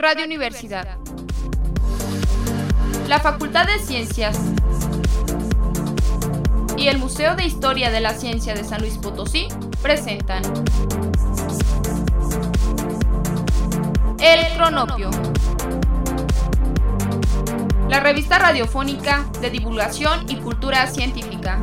Radio Universidad. La Facultad de Ciencias y el Museo de Historia de la Ciencia de San Luis Potosí presentan El Cronopio, la revista radiofónica de divulgación y cultura científica.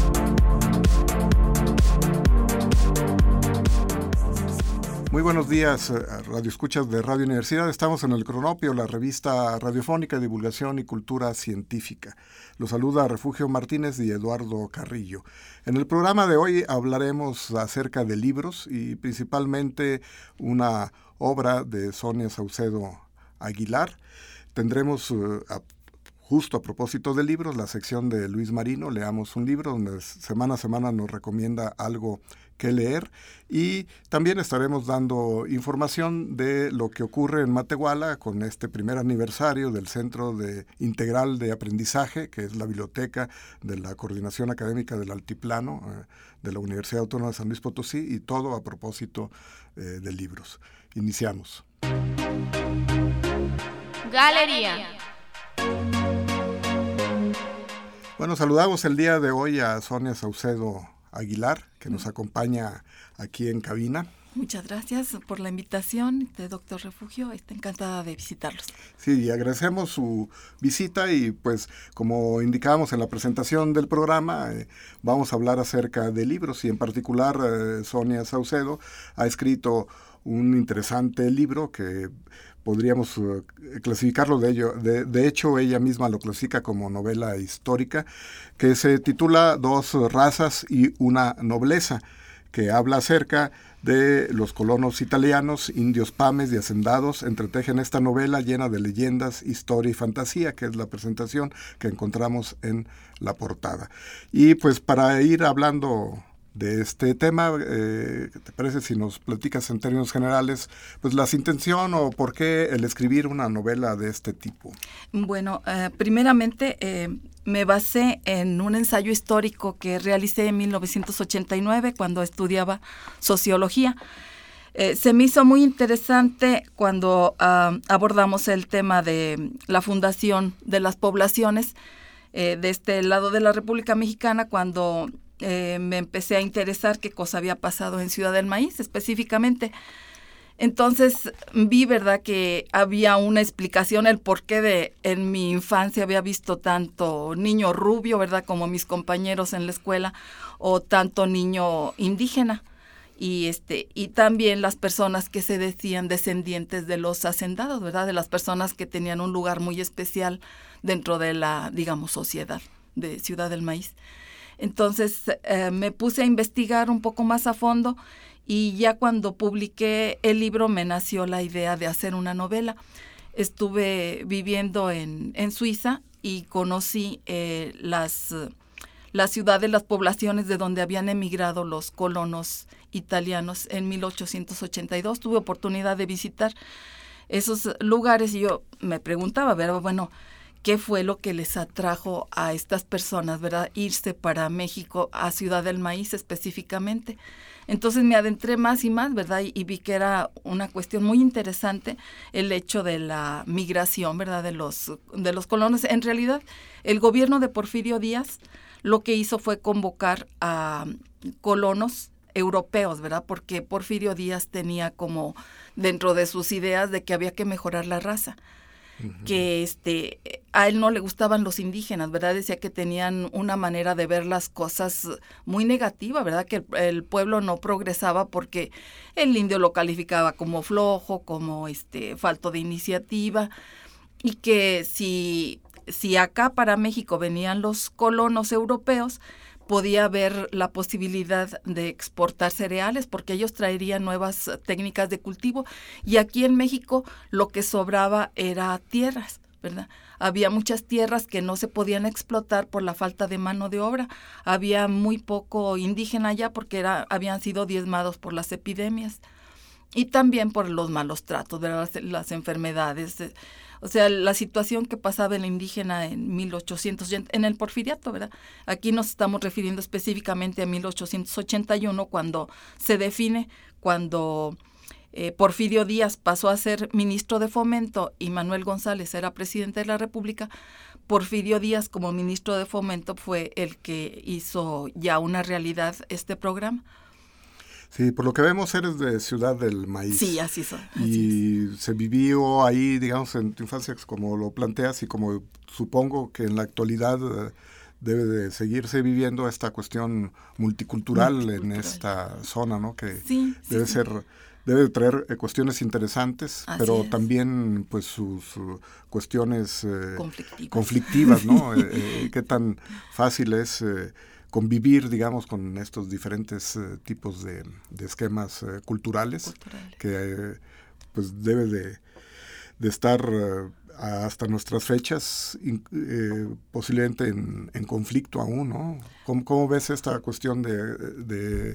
Muy buenos días, radioescuchas de Radio Universidad. Estamos en El Cronopio, la revista radiofónica de divulgación y cultura científica. Los saluda Refugio Martínez y Eduardo Carrillo. En el programa de hoy hablaremos acerca de libros y principalmente una obra de Sonia Saucedo Aguilar. Tendremos justo a propósito de libros, la sección de Luis Marino, leamos un libro, donde semana a semana nos recomienda algo que leer, y también estaremos dando información de lo que ocurre en Matehuala con este primer aniversario del Centro Integral de Aprendizaje, que es la biblioteca de la Coordinación Académica del Altiplano de la Universidad Autónoma de San Luis Potosí, y todo a propósito de libros. Iniciamos. Galería. Bueno, saludamos el día de hoy a Sonia Saucedo Aguilar, que nos acompaña aquí en cabina. Muchas gracias por la invitación, doctor Refugio. Encantada de visitarlos. Sí, y agradecemos su visita y pues como indicábamos en la presentación del programa, vamos a hablar acerca de libros y en particular Sonia Saucedo ha escrito un interesante libro que podríamos clasificarlo de hecho ella misma lo clasifica como novela histórica, que se titula Dos razas y una nobleza, que habla acerca de los colonos italianos, indios pames y hacendados, entretejen esta novela llena de leyendas, historia y fantasía, que es la presentación que encontramos en la portada. Y pues para ir hablando de este tema, ¿te parece si nos platicas en términos generales pues la intención o por qué el escribir una novela de este tipo? Bueno, primeramente me basé en un ensayo histórico que realicé en 1989 cuando estudiaba sociología. Se me hizo muy interesante cuando abordamos el tema de la fundación de las poblaciones de este lado de la República Mexicana, cuando me empecé a interesar qué cosa había pasado en Ciudad del Maíz específicamente. Entonces vi, ¿verdad?, que había una explicación, el porqué en mi infancia había visto tanto niño rubio, ¿verdad?, como mis compañeros en la escuela, o tanto niño indígena. Y también las personas que se decían descendientes de los hacendados, ¿verdad?, de las personas que tenían un lugar muy especial dentro de la, digamos, sociedad de Ciudad del Maíz. Entonces me puse a investigar un poco más a fondo y ya cuando publiqué el libro me nació la idea de hacer una novela. Estuve viviendo en Suiza y conocí las ciudades, las poblaciones de donde habían emigrado los colonos italianos en 1882. Tuve oportunidad de visitar esos lugares y yo me preguntaba, ¿verdad? Bueno, ¿qué fue lo que les atrajo a estas personas, ¿verdad?, irse para México, a Ciudad del Maíz específicamente? Entonces me adentré más y más, ¿verdad? Y vi que era una cuestión muy interesante el hecho de la migración, ¿verdad?, de los colonos. En realidad, el gobierno de Porfirio Díaz lo que hizo fue convocar a colonos europeos, ¿verdad? Porque Porfirio Díaz tenía como dentro de sus ideas de que había que mejorar la raza. Que a él no le gustaban los indígenas, ¿verdad? Decía que tenían una manera de ver las cosas muy negativa, ¿verdad? Que el pueblo no progresaba porque el indio lo calificaba como flojo, como falto de iniciativa, y que si acá para México venían los colonos europeos, podía haber la posibilidad de exportar cereales porque ellos traerían nuevas técnicas de cultivo y aquí en México lo que sobraba era tierras, ¿verdad? Había muchas tierras que no se podían explotar por la falta de mano de obra. Había muy poco indígena allá porque habían sido diezmados por las epidemias y también por los malos tratos, ¿verdad? Las enfermedades. O sea, la situación que pasaba el indígena en 1800, en el porfiriato, ¿verdad? Aquí nos estamos refiriendo específicamente a 1881, cuando se define, cuando Porfirio Díaz pasó a ser ministro de Fomento y Manuel González era presidente de la República. Porfirio Díaz, como ministro de Fomento, fue el que hizo ya una realidad este programa. Sí, por lo que vemos eres de Ciudad del Maíz. Sí, así soy. Y se vivió ahí, digamos, en tu infancia, como lo planteas, y como supongo que en la actualidad debe de seguirse viviendo esta cuestión multicultural en esta zona, ¿no? Que sí, debe ser... Debe traer cuestiones interesantes, así pero es. También pues sus cuestiones conflictivas, ¿no? Qué tan fácil es convivir, digamos, con estos diferentes tipos de esquemas culturales, que pues debe de estar hasta nuestras fechas posiblemente en conflicto aún, ¿no? ¿Cómo ves esta cuestión de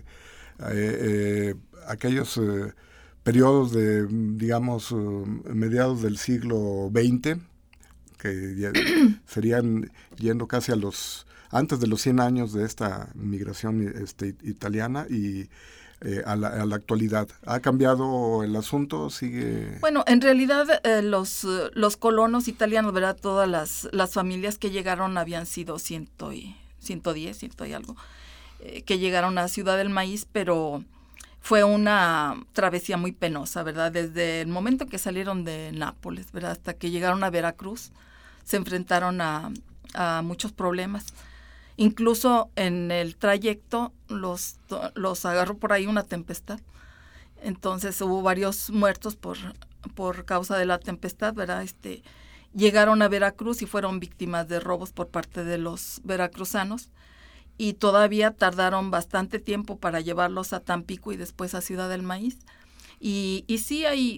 aquellos periodos de, digamos, mediados del siglo XX, que ya serían yendo casi antes de los 100 años de esta migración italiana y a la actualidad? ¿Ha cambiado el asunto? ¿Sigue? Bueno, en realidad los colonos italianos, ¿verdad? Todas las familias que llegaron habían sido 110, 100 y algo, que llegaron a Ciudad del Maíz, pero fue una travesía muy penosa, ¿verdad? Desde el momento que salieron de Nápoles, ¿verdad? Hasta que llegaron a Veracruz, se enfrentaron a muchos problemas. Incluso en el trayecto los agarró por ahí una tempestad. Entonces hubo varios muertos por causa de la tempestad, ¿verdad? Llegaron a Veracruz y fueron víctimas de robos por parte de los veracruzanos. Y todavía tardaron bastante tiempo para llevarlos a Tampico y después a Ciudad del Maíz. Y sí hay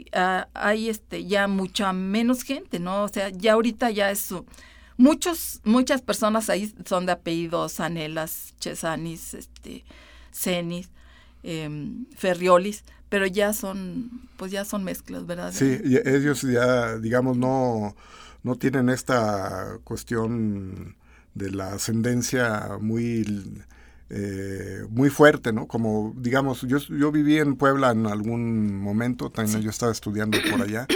ya mucha menos gente, ¿no? O sea, ya ahorita ya es... Muchas personas ahí son de apellidos Anelas, Chesanis, Cenis, Ferriolis, pero ya son mezclas, ¿verdad? Sí, y ellos ya, digamos, no tienen esta cuestión de la ascendencia muy fuerte, ¿no? Como, digamos, yo viví en Puebla en algún momento, también yo estaba estudiando por allá,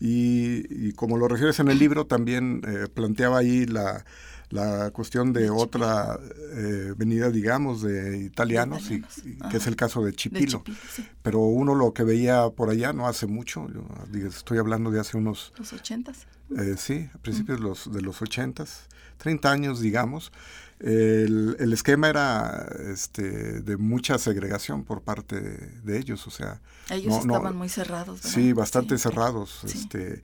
y como lo refieres en el libro, también planteaba ahí la cuestión de otra venida, digamos, de italianos, que es el caso de Chipilo. Sí. Pero uno lo que veía por allá no hace mucho, estoy hablando de hace unos... ¿Los 80s? Sí, a principios de los 80s, 30 años, digamos. El esquema era de mucha segregación por parte de ellos, o sea... Ellos estaban muy cerrados, ¿verdad? Sí, bastante cerrados. Sí.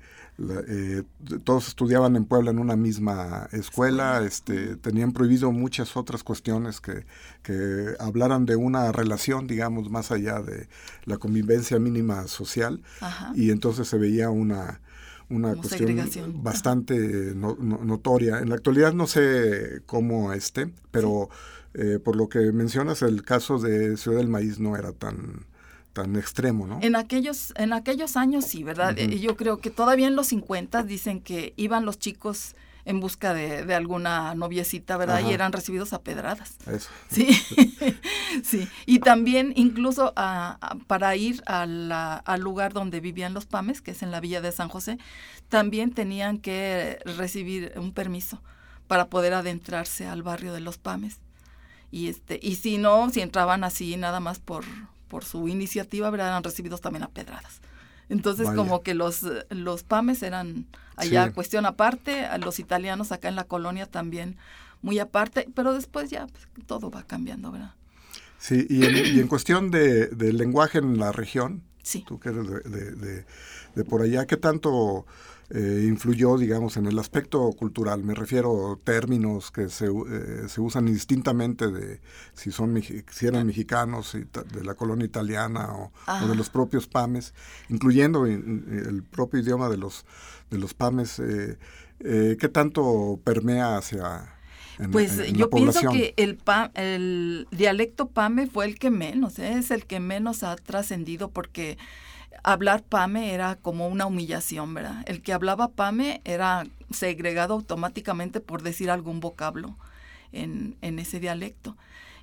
Todos estudiaban en Puebla en una misma escuela, tenían prohibido muchas otras cuestiones que hablaran de una relación, digamos, más allá de la convivencia mínima social. Ajá. Y entonces se veía una cuestión bastante notoria. En la actualidad no sé cómo pero por lo que mencionas, el caso de Ciudad del Maíz no era tan extremo, ¿no? En aquellos años sí, ¿verdad? Uh-huh. Yo creo que todavía en los 50 dicen que iban los chicos en busca de alguna noviecita, ¿verdad? Ajá. Y eran recibidos a pedradas. Eso. Sí, sí. Y también incluso para ir al lugar donde vivían los PAMES, que es en la Villa de San José, también tenían que recibir un permiso para poder adentrarse al barrio de los PAMES. Y si entraban así nada más por su iniciativa, ¿verdad? Eran recibidos también a pedradas. Entonces, vaya, como que los PAMES eran allá cuestión aparte, a los italianos acá en la colonia también muy aparte, pero después ya pues, todo va cambiando, ¿verdad? Sí, y en cuestión del lenguaje en la región, sí, tú que eres de por allá, ¿qué tanto influyó, digamos, en el aspecto cultural? Me refiero a términos que se usan indistintamente de si eran mexicanos, de la colonia italiana o de los propios PAMES, incluyendo el propio idioma de los PAMES. ¿Qué tanto permea hacia en yo la población? Pienso que el dialecto PAME fue el que menos, es el que menos ha trascendido, porque hablar PAME era como una humillación, ¿verdad? El que hablaba PAME era segregado automáticamente por decir algún vocablo en ese dialecto.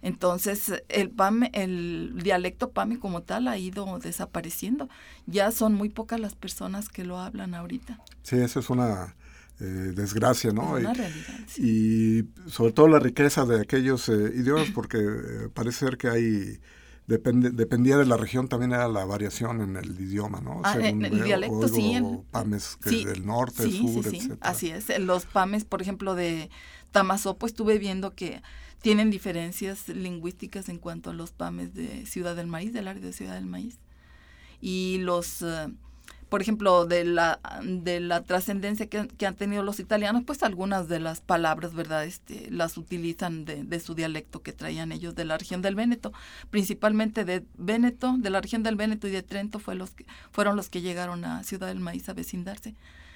Entonces, el dialecto pame como tal ha ido desapareciendo. Ya son muy pocas las personas que lo hablan ahorita. Sí, eso es una desgracia, ¿no? Es una realidad, sí. Y sobre todo la riqueza de aquellos idiomas, porque parece ser que hay... dependía de la región, también era la variación en el idioma, ¿no? En el dialecto, sí. Pames que sí, del norte, sí, sur, sí, etcétera. Así es. Los pames, por ejemplo, de Tamazopo, estuve viendo que tienen diferencias lingüísticas en cuanto a los pames de Ciudad del Maíz, del área de Ciudad del Maíz. Y los... por ejemplo, de la trascendencia que han tenido los italianos, pues algunas de las palabras, ¿verdad? Las utilizan de su dialecto que traían ellos de la región del Véneto, principalmente de Véneto, de la región del Véneto y de Trento fueron los que llegaron a Ciudad del Maíz a vecindarse.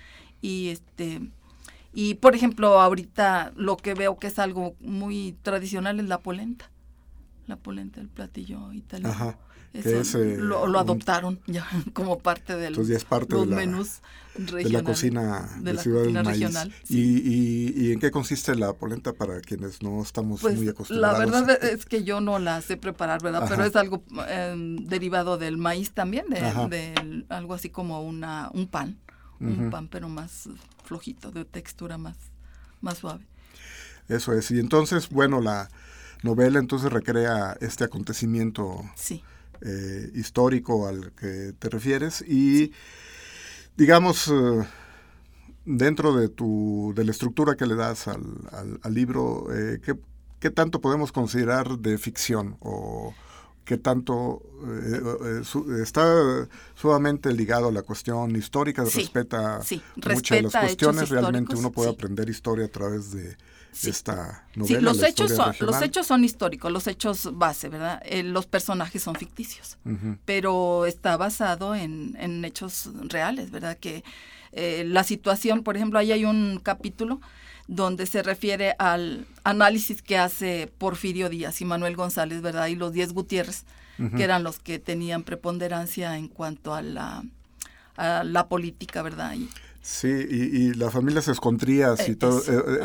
Y por ejemplo, ahorita lo que veo que es algo muy tradicional es la polenta. La polenta, el platillo italiano. Ajá. Eso lo adoptaron ya como parte de los menús regionales. De la cocina de Ciudad del Maíz. Regional, sí. ¿Y en qué consiste la polenta para quienes no estamos muy acostumbrados? La verdad es que yo no la sé preparar, ¿verdad? Ajá. Pero es algo derivado del maíz también, de algo así como un pan. Un pan, pero más flojito, de textura más suave. Eso es. Y entonces, bueno, la novela entonces recrea este acontecimiento histórico al que te refieres y, digamos, dentro de la estructura que le das al libro, ¿qué tanto podemos considerar de ficción o qué tanto está sumamente ligado a la cuestión histórica, respeta muchas de las cuestiones, realmente uno puede aprender historia a través de esta novela? Sí, los hechos son históricos, los hechos base, ¿verdad? Los personajes son ficticios, pero está basado en hechos reales, ¿verdad? Que la situación, por ejemplo, ahí hay un capítulo donde se refiere al análisis que hace Porfirio Díaz y Manuel González, ¿verdad? Y los 10 Gutiérrez, que eran los que tenían preponderancia en cuanto a la política, ¿verdad? Sí, y las familias escondrías y todo.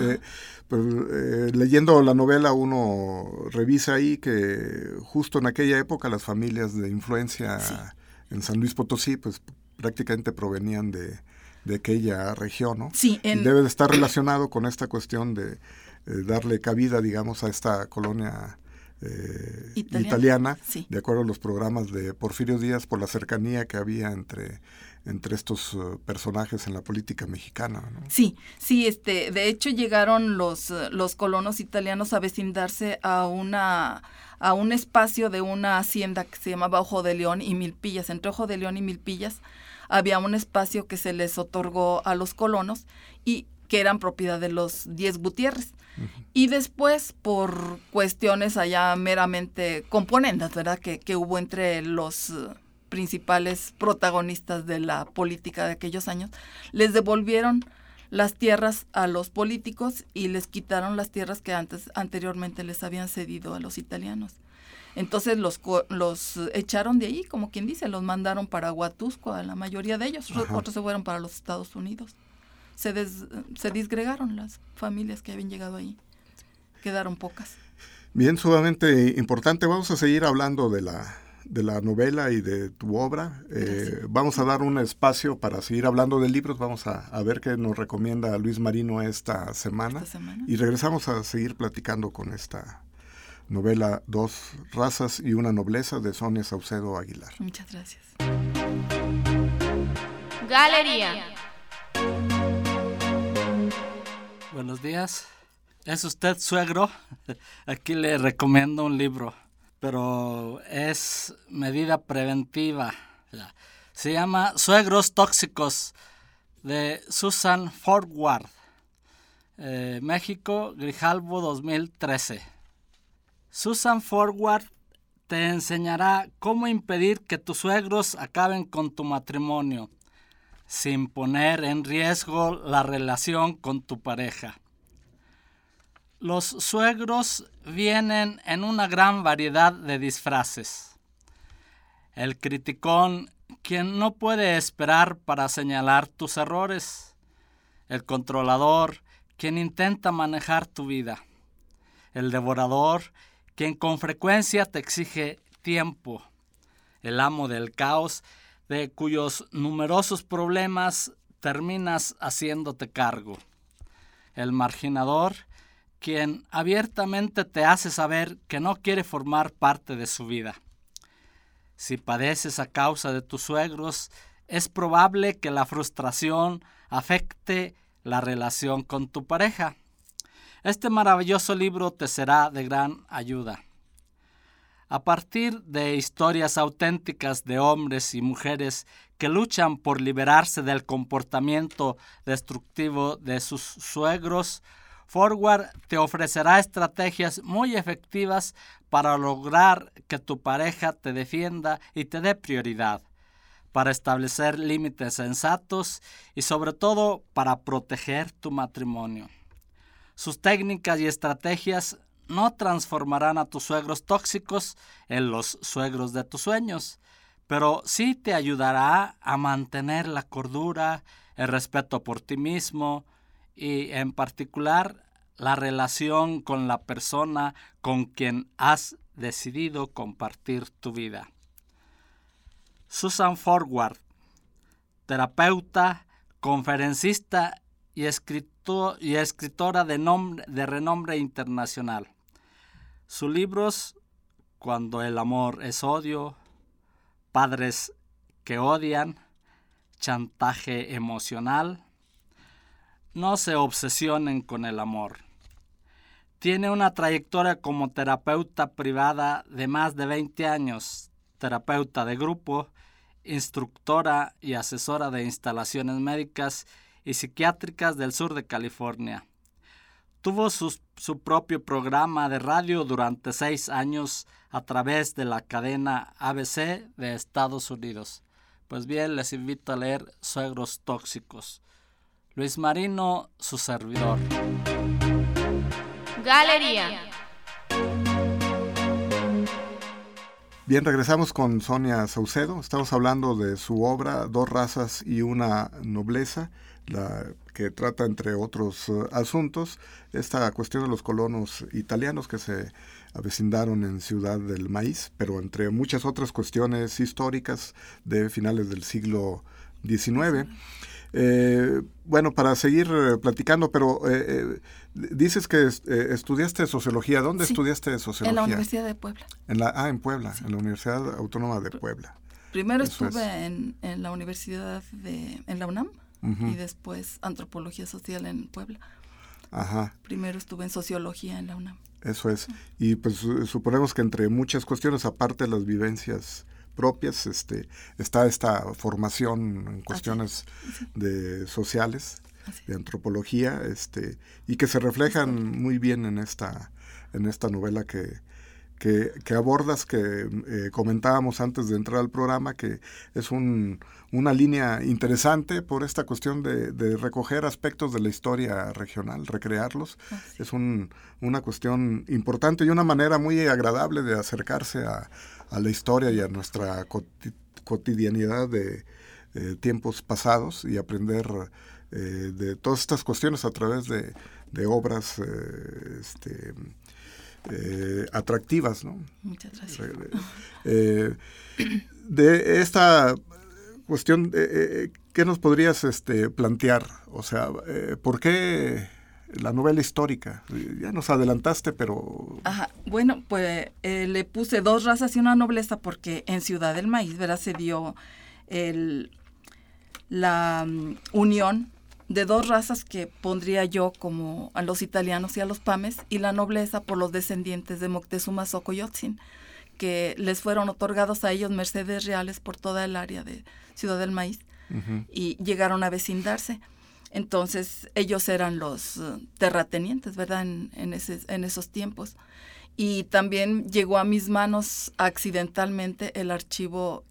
Leyendo la novela uno revisa ahí que justo en aquella época las familias de influencia en San Luis Potosí pues prácticamente provenían de aquella región, ¿no? Sí. Y debe de estar relacionado con esta cuestión de darle cabida, digamos, a esta colonia italiana, de acuerdo a los programas de Porfirio Díaz, por la cercanía que había entre estos personajes en la política mexicana, ¿no? Sí, de hecho llegaron los colonos italianos a vecindarse a un espacio de una hacienda que se llamaba Ojo de León y Milpillas. Entre Ojo de León y Milpillas había un espacio que se les otorgó a los colonos y que eran propiedad de los 10 Gutiérrez. Y después, por cuestiones allá meramente componendas, ¿verdad?, que hubo entre los principales protagonistas de la política de aquellos años, les devolvieron las tierras a los políticos y les quitaron las tierras que anteriormente les habían cedido a los italianos. Entonces los echaron de ahí, como quien dice, los mandaron para Huatusco, a la mayoría de ellos. Otros se fueron para los Estados Unidos. Se disgregaron las familias que habían llegado ahí. Quedaron pocas. Bien, sumamente importante. Vamos a seguir hablando de la novela y de tu obra. Vamos a dar un espacio para seguir hablando de libros. Vamos a ver qué nos recomienda Luis Marino esta semana. Y regresamos a seguir platicando con esta novela 2 razas y una nobleza de Sonia Saucedo Aguilar. Muchas gracias. Galería. Buenos días. ¿Es usted suegro? Aquí le recomiendo un libro, pero es medida preventiva. Se llama Suegros Tóxicos, de Susan Forward. México, Grijalbo 2013. Susan Forward te enseñará cómo impedir que tus suegros acaben con tu matrimonio, sin poner en riesgo la relación con tu pareja. Los suegros vienen en una gran variedad de disfraces. El criticón, quien no puede esperar para señalar tus errores. El controlador, quien intenta manejar tu vida. El devorador, quien con frecuencia te exige tiempo, el amo del caos, de cuyos numerosos problemas terminas haciéndote cargo, el marginador, quien abiertamente te hace saber que no quiere formar parte de su vida. Si padeces a causa de tus suegros, es probable que la frustración afecte la relación con tu pareja. Este maravilloso libro te será de gran ayuda. A partir de historias auténticas de hombres y mujeres que luchan por liberarse del comportamiento destructivo de sus suegros, Forward te ofrecerá estrategias muy efectivas para lograr que tu pareja te defienda y te dé prioridad, para establecer límites sensatos y sobre todo para proteger tu matrimonio. Sus técnicas y estrategias no transformarán a tus suegros tóxicos en los suegros de tus sueños, pero sí te ayudará a mantener la cordura, el respeto por ti mismo y, en particular, la relación con la persona con quien has decidido compartir tu vida. Susan Forward, terapeuta, conferencista y escritora de renombre internacional. Sus libros, Cuando el amor es odio, Padres que odian, Chantaje emocional. No se obsesionen con el amor. Tiene una trayectoria como terapeuta privada de más de 20 años, terapeuta de grupo, instructora y asesora de instalaciones médicas y psiquiátricas del sur de California. Tuvo su propio programa de radio durante 6 años a través de la cadena ABC de Estados Unidos. Pues bien, les invito a leer Suegros Tóxicos. Luis Marino, su servidor. Galería. Bien, regresamos con Sonia Saucedo. Estamos hablando de su obra Dos razas y una nobleza, la que trata, entre otros asuntos, esta cuestión de los colonos italianos que se avecindaron en Ciudad del Maíz, pero entre muchas otras cuestiones históricas de finales del siglo XIX. Bueno, para seguir platicando, pero dices que estudiaste sociología. ¿Dónde estudiaste sociología? En la Universidad de Puebla. En Puebla, sí. En la Universidad Autónoma de Puebla. Primero estuve en la universidad en la UNAM, uh-huh, y después antropología social en Puebla. Ajá. Primero estuve en sociología en la UNAM. Eso es. Y pues suponemos que entre muchas cuestiones, aparte de las vivencias propias, está esta formación en cuestiones de sociales, de antropología, y que se reflejan muy bien en esta novela que abordas, que comentábamos antes de entrar al programa, que es una línea interesante por esta cuestión de recoger aspectos de la historia regional, recrearlos. Es una cuestión importante y una manera muy agradable de acercarse a la historia y a nuestra cotidianidad de tiempos pasados y aprender de todas estas cuestiones a través de obras atractivas, ¿no? Muchas gracias. De esta cuestión, ¿qué nos podrías plantear? O sea, ¿por qué la novela histórica? Ya nos adelantaste, pero... Ajá. Bueno, pues le puse Dos razas y una nobleza porque en Ciudad del Maíz, ¿verdad? Se dio la unión de dos razas que pondría yo como a los italianos y a los pames, y la nobleza por los descendientes de Moctezuma Xocoyotzin, que les fueron otorgados a ellos mercedes reales por toda el área de Ciudad del Maíz, uh-huh, y llegaron a vecindarse. Entonces ellos eran los terratenientes, ¿verdad? En esos tiempos. Y también llegó a mis manos accidentalmente el archivo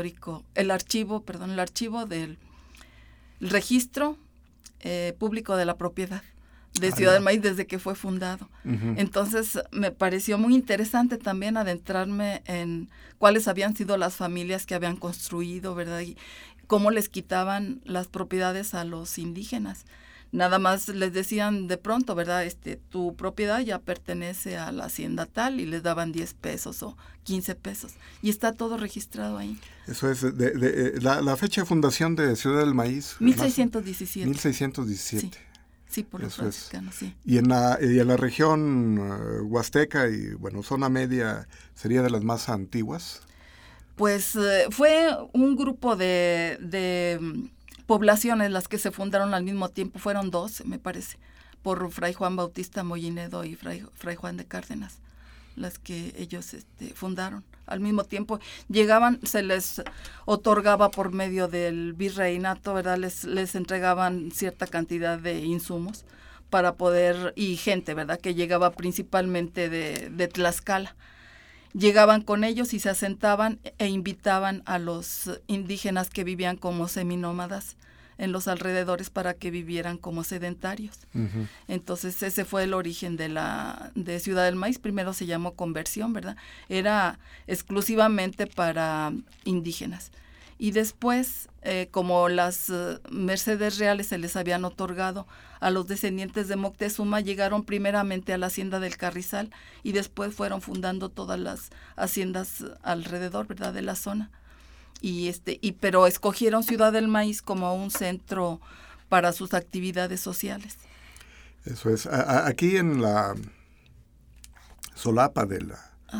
del registro público de la propiedad de Ciudad del Maíz desde que fue fundado. Uh-huh. Entonces me pareció muy interesante también adentrarme en cuáles habían sido las familias que habían construido, ¿verdad? Y cómo les quitaban las propiedades a los indígenas. Nada más les decían de pronto, ¿verdad? Tu propiedad ya pertenece a la hacienda tal, y les daban 10 pesos o 15 pesos. Y está todo registrado ahí. Eso es, la fecha de fundación de Ciudad del Maíz. 1617. 1617. Sí, por los franciscanos, sí. Y en la región huasteca y, bueno, zona media, ¿sería de las más antiguas? Pues fue un grupo de poblaciones las que se fundaron al mismo tiempo, fueron 12, me parece, por Fray Juan Bautista Mollinedo y Fray Juan de Cárdenas, las que ellos fundaron. Al mismo tiempo llegaban, se les otorgaba por medio del virreinato, ¿verdad? Les entregaban cierta cantidad de insumos para poder, y gente, ¿verdad?, que llegaba principalmente de Tlaxcala. Llegaban con ellos y se asentaban e invitaban a los indígenas que vivían como seminómadas en los alrededores para que vivieran como sedentarios. Uh-huh. Entonces ese fue el origen de Ciudad del Maíz. Primero se llamó Conversión, ¿verdad? Era exclusivamente para indígenas. Y después, como las mercedes reales se les habían otorgado a los descendientes de Moctezuma, llegaron primeramente a la hacienda del Carrizal y después fueron fundando todas las haciendas alrededor, ¿verdad?, de la zona. Pero escogieron Ciudad del Maíz como un centro para sus actividades sociales. Eso es. Aquí en la solapa del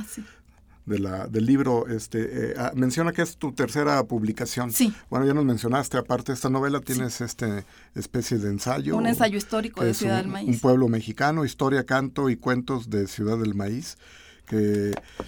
libro, menciona que es tu tercera publicación. Sí. Bueno, ya nos mencionaste, aparte de esta novela, tienes especie de ensayo. Un ensayo histórico de Ciudad del Maíz. Un pueblo mexicano, historia, canto y cuentos de Ciudad del Maíz, que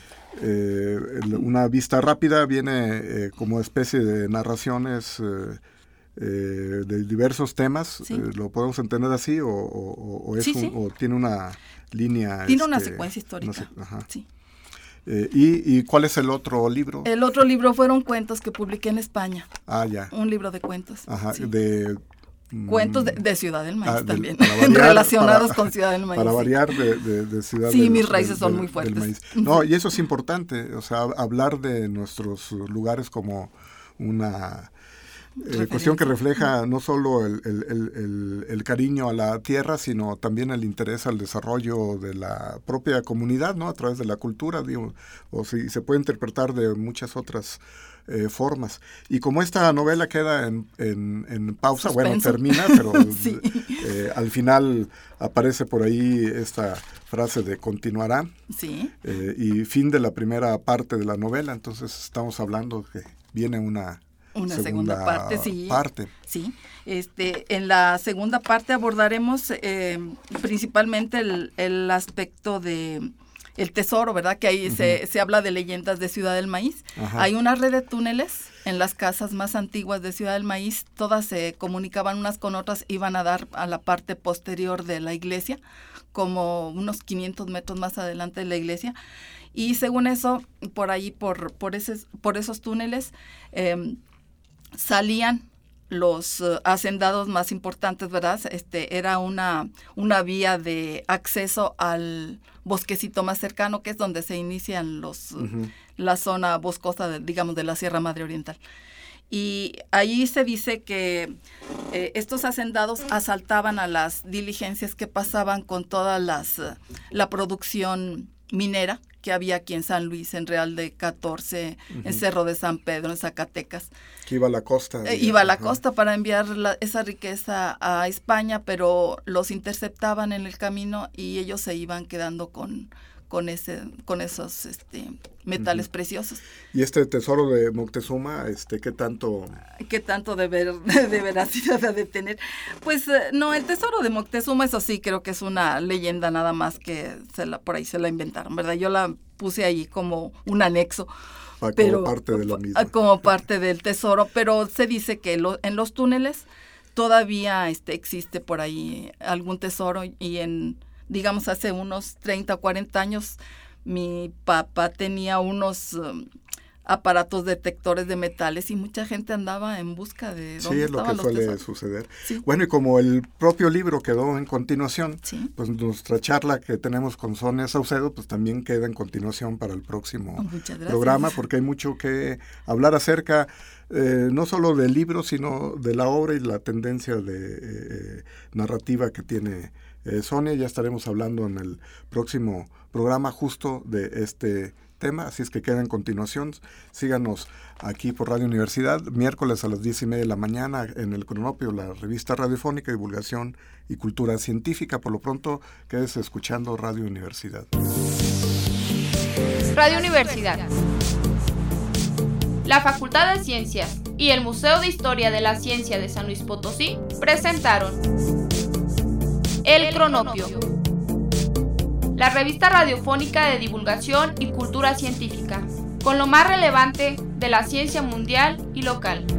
una vista rápida viene como especie de narraciones de diversos temas. Sí. ¿Lo podemos entender así o tiene una línea? Tiene una secuencia histórica. Sí. ¿Y cuál es el otro libro? El otro libro fueron cuentos que publiqué en España. Ah, ya. Un libro de cuentos. Ajá, sí. Cuentos de Ciudad del Maíz también, variar, relacionados con Ciudad del Maíz. Para variar de Ciudad sí, del Maíz. Sí, mis raíces son muy fuertes. Maíz. No, y eso es importante, o sea, hablar de nuestros lugares como una cuestión que refleja no solo el cariño a la tierra, sino también el interés al desarrollo de la propia comunidad, ¿no? A través de la cultura, digo, o si se puede interpretar de muchas otras formas. Y como esta novela queda en pausa, suspenso. Bueno, termina, pero sí. Al final aparece por ahí esta frase de continuará. Sí. Y fin de la primera parte de la novela, entonces estamos hablando que viene una segunda parte, sí. Sí. En la segunda parte abordaremos principalmente el aspecto de el tesoro, ¿verdad? Que ahí uh-huh. se habla de leyendas de Ciudad del Maíz. Ajá. Hay una red de túneles en las casas más antiguas de Ciudad del Maíz. Todas se comunicaban unas con otras, iban a dar a la parte posterior de la iglesia, como unos 500 metros más adelante de la iglesia. Y según eso, por ahí, por esos túneles, salían los hacendados más importantes, ¿verdad? Era una vía de acceso al bosquecito más cercano, que es donde se inician uh-huh. la zona boscosa, de la Sierra Madre Oriental. Y ahí se dice que estos hacendados asaltaban a las diligencias que pasaban con toda la producción minera que había aquí en San Luis, en Real de 14, uh-huh. en Cerro de San Pedro, en Zacatecas. Que iba a la costa. Iba a la costa para enviar esa riqueza a España, pero los interceptaban en el camino y ellos se iban quedando con esos metales uh-huh. preciosos. ¿Y este tesoro de Moctezuma, qué tanto de veracidad ha de tener? Pues no, el tesoro de Moctezuma, eso sí, creo que es una leyenda nada más que por ahí se la inventaron, ¿verdad? Yo la puse ahí como un anexo. Como parte de la misma. Como parte del tesoro, pero se dice que en los túneles todavía existe por ahí algún tesoro y digamos, hace unos 30 o 40 años, mi papá tenía unos aparatos detectores de metales y mucha gente andaba en busca de dónde es lo que estaban los suele tesoros. suceder. Sí. Bueno, y como el propio libro quedó en continuación, Sí. pues nuestra charla que tenemos con Sonia Saucedo, pues también queda en continuación para el próximo Muchas gracias. programa, porque hay mucho que hablar acerca, no solo del libro, sino de la obra y la tendencia de narrativa que tiene Sonia. Ya estaremos hablando en el próximo programa justo de este tema, así es que queda en continuación. Síganos aquí por Radio Universidad, miércoles a las 10:30 de la mañana en el Cronopio, la revista radiofónica, divulgación y cultura científica. Por lo pronto, quédese escuchando Radio Universidad. Radio Universidad. La Facultad de Ciencias y el Museo de Historia de la Ciencia de San Luis Potosí presentaron El Cronopio, la revista radiofónica de divulgación y cultura científica, con lo más relevante de la ciencia mundial y local.